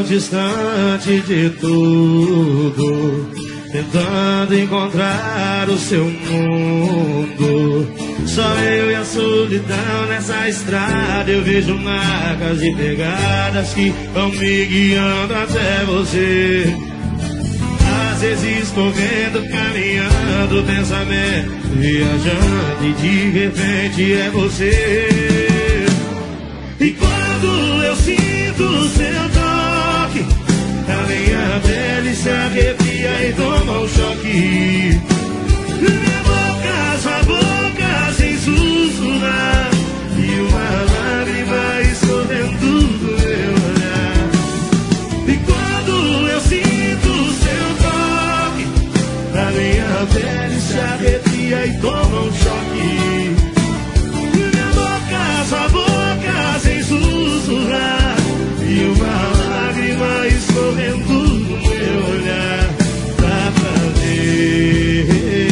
distante de tudo, tentando encontrar o seu mundo. Só eu e a solidão nessa estrada. Eu vejo marcas e pegadas que vão me guiando até você. Às vezes correndo, caminhando, pensamento viajando, e de repente é você. E quando eu sinto o seu toque, a minha pele se arrepia e toma um choque. Minha boca, sua boca sem sussurrar, e uma lágrima escorrendo do meu olhar. E quando eu sinto o seu toque, a minha pele se arrepia e toma um choque. Minha boca, sua boca sem sussurrar, e uma lágrima escorrendo no meu olhar. Dá pra ver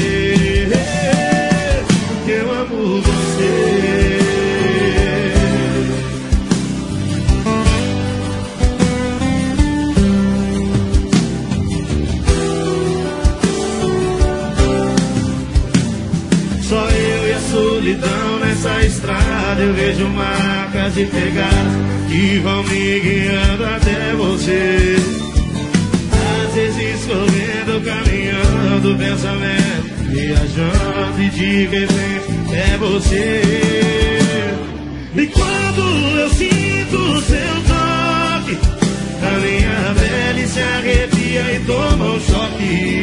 que eu amo você. Só eu e a solidão nessa estrada. Eu vejo marcas e pegadas que vão me guiando até você. Às vezes correndo, caminhando, pensamento viajando, e de repente é você. E quando eu sinto o seu toque, a minha pele se arrepia e toma um choque.